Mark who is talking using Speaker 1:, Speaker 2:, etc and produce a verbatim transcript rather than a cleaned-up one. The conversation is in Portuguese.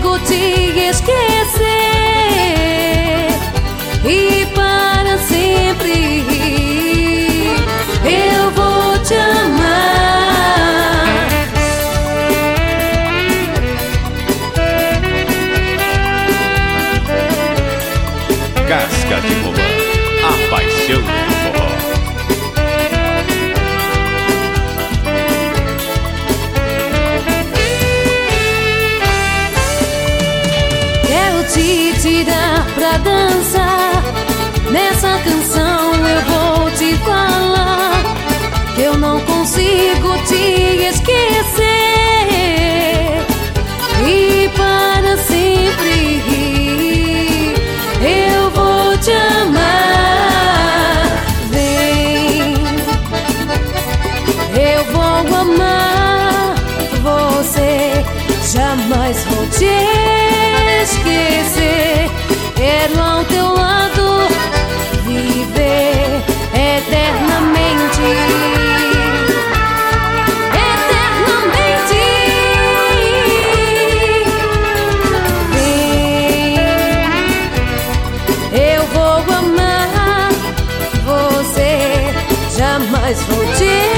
Speaker 1: consigo te esquecer e para sempre eu vou te amar.
Speaker 2: Casca de Romã, a paixão do forró.
Speaker 1: Quero te tirar pra dançar. Nessa canção eu vou te falar que eu não consigo te esquecer e para sempre eu vou te amar. Vem, eu vou amar você, jamais vou te esquecer. Quero ao teu lado viver eternamente, eternamente. Vem, eu vou amar você, jamais vou te